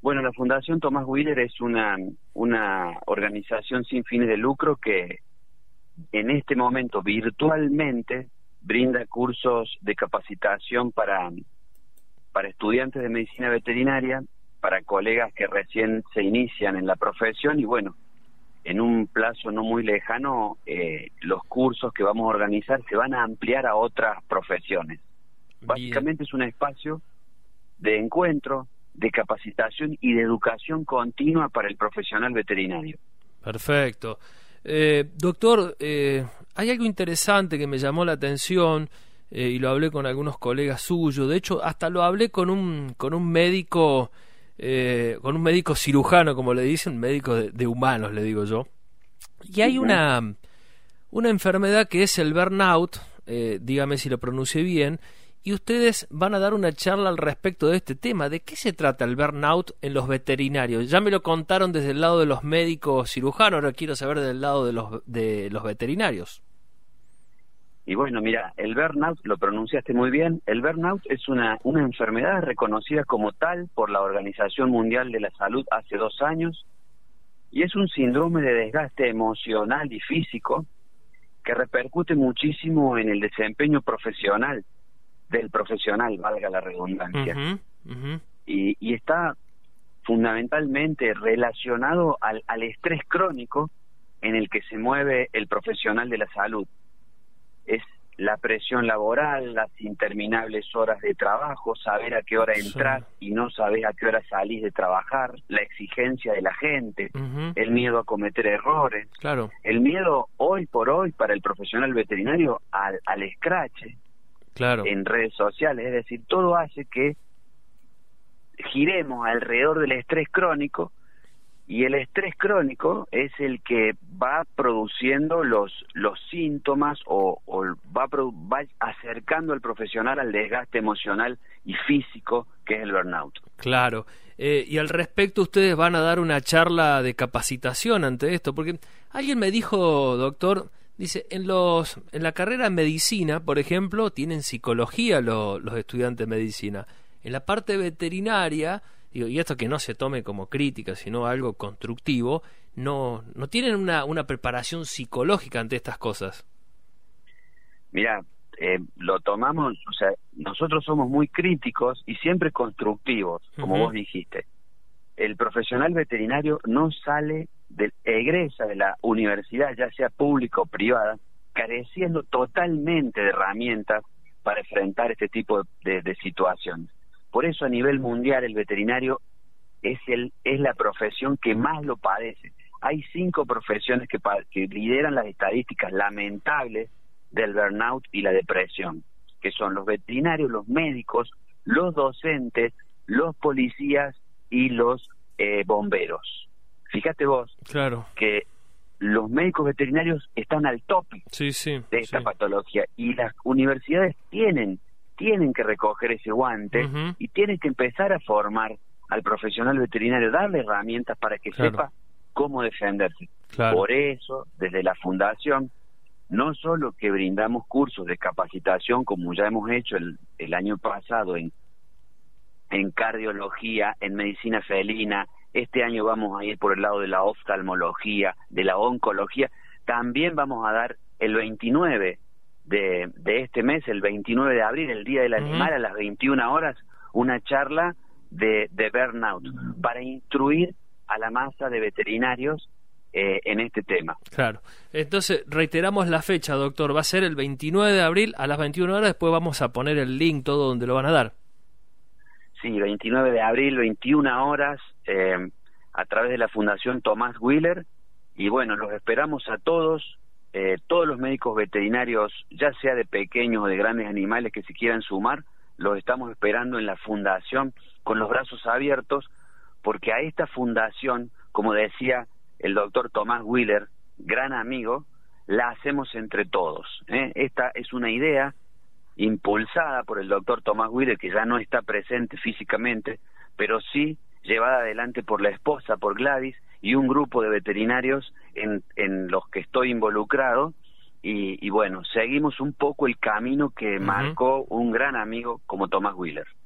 Bueno, la Fundación Tomás Wheeler es una organización sin fines de lucro que en este momento virtualmente brinda cursos de capacitación para estudiantes de medicina veterinaria, para colegas que recién se inician en la profesión y bueno, en un plazo no muy lejano los cursos que vamos a organizar se van a ampliar a otras profesiones. Básicamente es un espacio de encuentro, de capacitación y de educación continua para el profesional veterinario. Perfecto. Doctor, hay algo interesante que me llamó la atención y lo hablé con algunos colegas suyos. De hecho, hasta lo hablé con un médico cirujano, como le dicen, médico de humanos, le digo yo. Y hay una enfermedad que es el burnout, dígame si lo pronuncié bien, y ustedes van a dar una charla al respecto de este tema. ¿De qué se trata el burnout en los veterinarios? Ya me lo contaron desde el lado de los médicos cirujanos, ahora quiero saber del lado de los veterinarios. Y bueno, mira, el burnout, lo pronunciaste muy bien, el burnout es una enfermedad reconocida como tal por la Organización Mundial de la Salud hace 2 años, y es un síndrome de desgaste emocional y físico que repercute muchísimo en el desempeño profesional del profesional, valga la redundancia. Y está fundamentalmente relacionado al estrés crónico en el que se mueve el profesional de la salud. Es la presión laboral, las interminables horas de trabajo, saber a qué hora entrar y no saber a qué hora salís de trabajar, la exigencia de la gente, el miedo a cometer errores, el miedo hoy por hoy para el profesional veterinario al escrache en redes sociales, es decir, todo hace que giremos alrededor del estrés crónico, y el estrés crónico es el que va produciendo los síntomas o va acercando al profesional al desgaste emocional y físico que es el burnout. Claro. Y al respecto ustedes van a dar una charla de capacitación ante esto, porque alguien me dijo, doctor, dice, en la carrera de medicina, por ejemplo, tienen psicología los estudiantes de medicina. En la parte veterinaria, digo, y esto que no se tome como crítica, sino algo constructivo, no tienen una preparación psicológica ante estas cosas. Mira, lo tomamos, o sea, nosotros somos muy críticos y siempre constructivos, como vos dijiste. El profesional veterinario no egresa de la universidad, ya sea pública o privada, careciendo totalmente de herramientas para enfrentar este tipo de situaciones. Por eso a nivel mundial el veterinario es la profesión que más lo padece. Hay 5 profesiones que lideran las estadísticas lamentables del burnout y la depresión, que son los veterinarios, los médicos, los docentes, los policías y los bomberos. Fíjate vos que los médicos veterinarios están al tope de esta patología, y las universidades tienen que recoger ese guante y tienen que empezar a formar al profesional veterinario, darle herramientas para que sepa cómo defenderse. Por eso, desde la Fundación, no solo que brindamos cursos de capacitación, como ya hemos hecho el año pasado en cardiología, en medicina felina, este año vamos a ir por el lado de la oftalmología, de la oncología, también vamos a dar el 29 de este mes, el 29 de abril, el Día del Animal, a las 21 horas, una charla de burnout, para instruir a la masa de veterinarios en este tema. Claro. Entonces, reiteramos la fecha, doctor. Va a ser el 29 de abril a las 21 horas, después vamos a poner el link todo donde lo van a dar. Sí, 29 de abril, 21 horas, a través de la Fundación Tomás Wheeler, y bueno, los esperamos a todos los médicos veterinarios, ya sea de pequeños o de grandes animales que se quieran sumar, los estamos esperando en la Fundación con los brazos abiertos, porque a esta fundación, como decía el doctor Tomás Wheeler, gran amigo, la hacemos entre todos. Esta es una idea impulsada por el doctor Tomás Wheeler, que ya no está presente físicamente, pero sí llevada adelante por la esposa, por Gladys, y un grupo de veterinarios en los que estoy involucrado, y bueno, seguimos un poco el camino que marcó un gran amigo como Tomás Wheeler.